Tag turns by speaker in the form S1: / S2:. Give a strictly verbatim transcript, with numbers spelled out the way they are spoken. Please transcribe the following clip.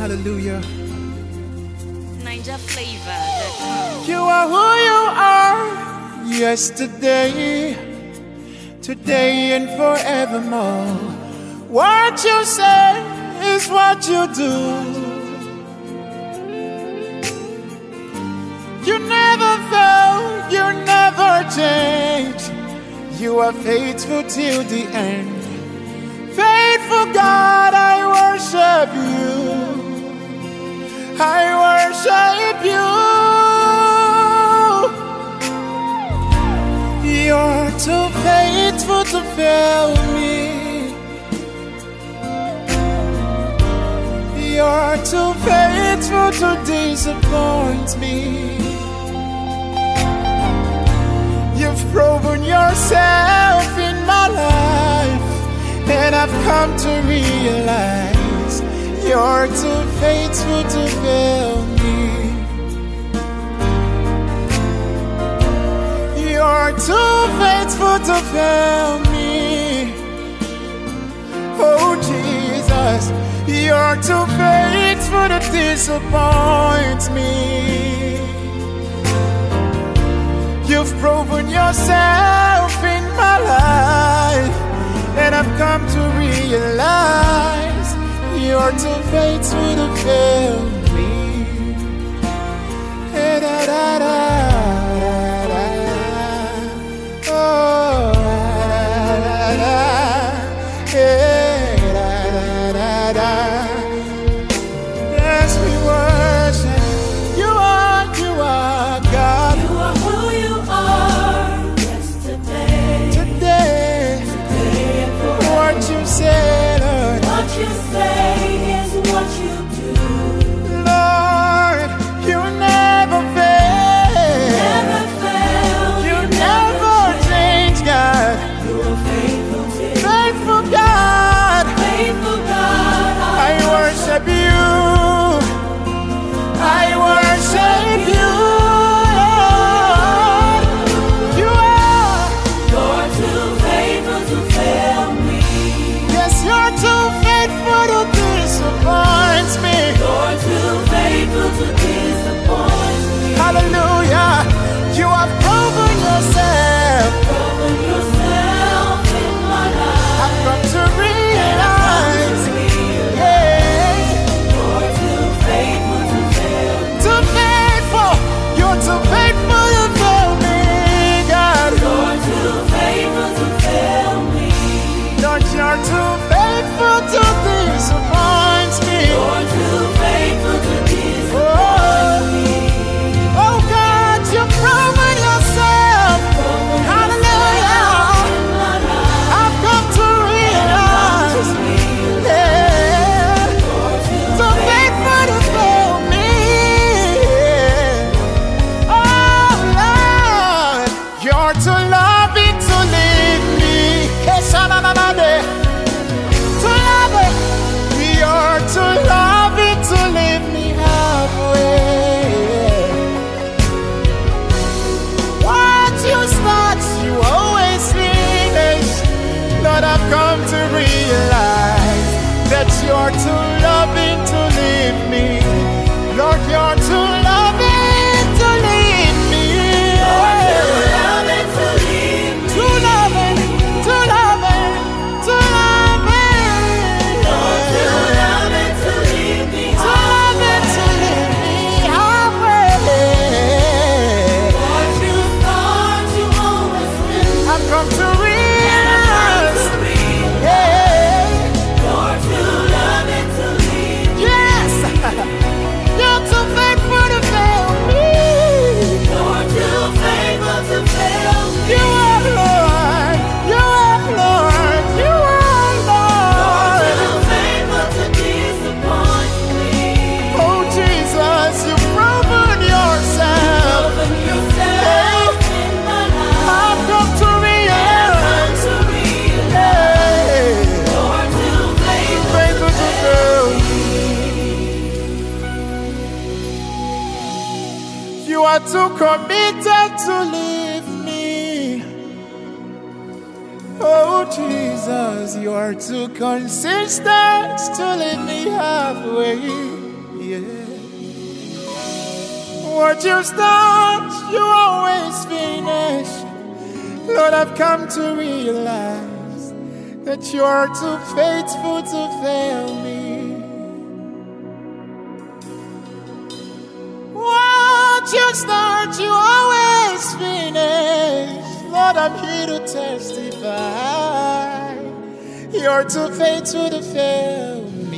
S1: Hallelujah.
S2: Niger flavor.
S1: You are who you are, yesterday, today, and forevermore. What you say is what you do. You never fail, you never change. You are faithful till the end. Faithful God, I worship you. I worship you. You're too faithful to fail me. You're too faithful to disappoint me. You've proven yourself in my life, and I've come to realize you're too faithful to fail me. You're too faithful to fail me. Oh Jesus, you're too faithful to disappoint me. You've proven yourself in my life, and I've come to realize you're too faithful to fail me. Hey, da, da, da, da, da. Oh, da, da, da. Hey, da, da, da, da. Yes, we worship. You are, you are God.
S3: You are who you are. Yesterday,
S1: Today,
S3: today and forever.
S1: what you say, Lord.
S3: What you say is what you do.
S1: Lord, you never fail.
S3: Never fail.
S1: You never change, God.
S3: You are faithful to
S1: Faithful God,
S3: faithful God.
S1: I worship you. I worship you, Lord. You are.
S3: You're too faithful to fail me.
S1: Yes, you're too faithful to disappoint me.
S3: You're too faithful to disappoint me.
S1: Hallelujah. You have proven yourself.
S3: Proven yourself in my life.
S1: I've come to realize, yeah,
S3: You're too faithful to fail me.
S1: too faithful. You're too faithful to fail me, God.
S3: You're too faithful to fail me.
S1: Lord, you're too faithful to disappoint me.
S3: You're too faithful to
S1: Oh,
S3: disappoint me.
S1: oh God, you've proven yourself. Hallelujah.
S3: In my life,
S1: I've come to realize, yeah,
S3: you're too
S1: too faithful to fail me. Oh Lord, you're too loving to leave me. Hey, sha-na-na-na-de. Too loving. You're too loving to leave me halfway. What you start, you always finish. Lord, I've come to realize that you're too loving to leave me. Lord, you're too loving to leave me.
S3: too loving to leave me.
S1: Too loving, too loving, too loving.
S3: Too loving to leave me.
S1: Too loving to leave me halfway.
S3: What you thought you always been.
S1: I've come to
S3: And I'm
S1: realize,
S3: to realize
S1: yeah,
S3: you're too loving to leave me.
S1: yes, you're too faithful to fail me.
S3: You're too faithful to fail me.
S1: You are Lord, you are Lord, you are
S3: You're
S1: Lord.
S3: too faithful to disappoint me.
S1: Oh Jesus, you've proven yourself.
S3: Open yourself in my life.
S1: I've come to
S3: Come
S1: realize,
S3: to realize
S1: hey,
S3: you're too faithful
S1: faithful
S3: to
S1: to
S3: fail
S1: fail. You are too committed to leave me. Oh Jesus, you are too consistent to leave me halfway. Yeah. What you start, you always finish. Lord, I've come to realize that you are too faithful to fail me. What you start, you always finish. Lord, I'm here to testify. You're too faithful to fail me.